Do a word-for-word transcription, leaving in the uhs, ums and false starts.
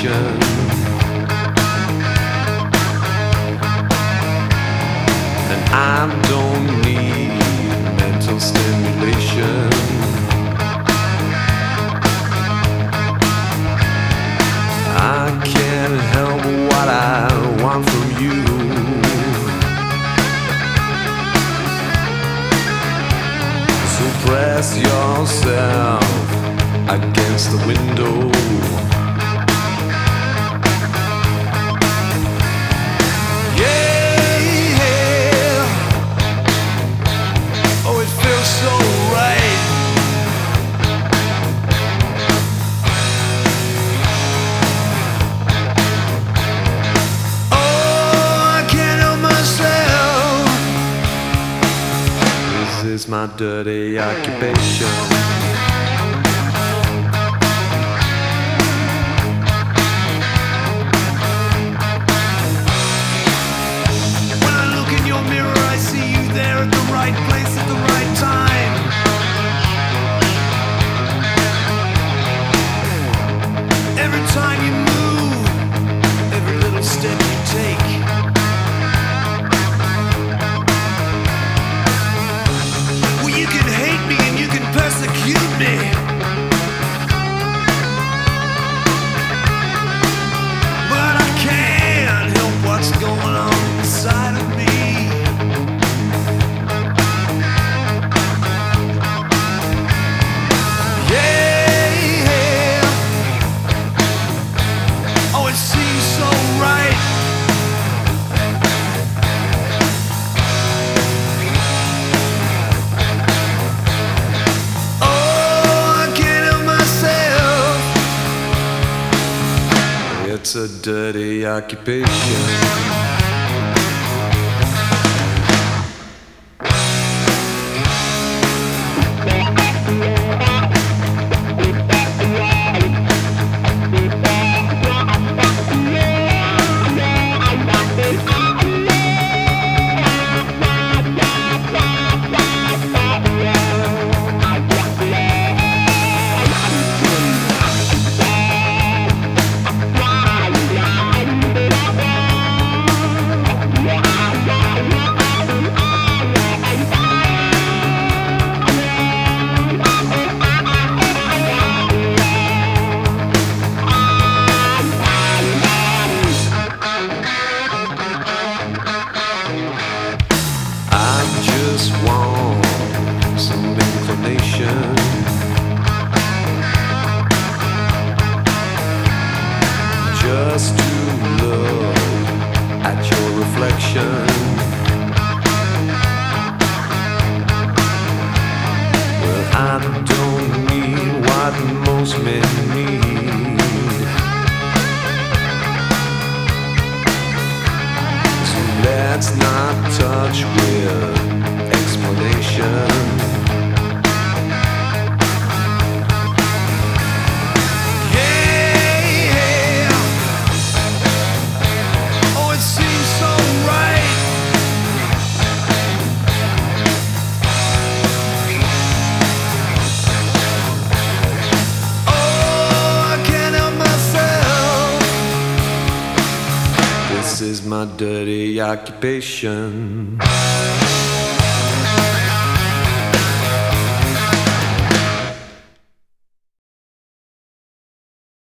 stimulation. And I don't need mental stimulation. I can't help what I want from you. So press yourself against the window. This is my dirty occupation. When I look in your mirror, I see you there at the right place at the right time. Every time you move, every little step you take. Persecute me, but I can't help what's going on inside of me. Yeah, yeah. Oh, it seems so right. It's a dirty occupation. Just want some inclination. Just to look at your reflection. Well, I don't need what most men need. So let's not touch with explanation. Yeah, yeah. Oh, it seems so right. Oh, I can't help myself. This is my dirty occupation.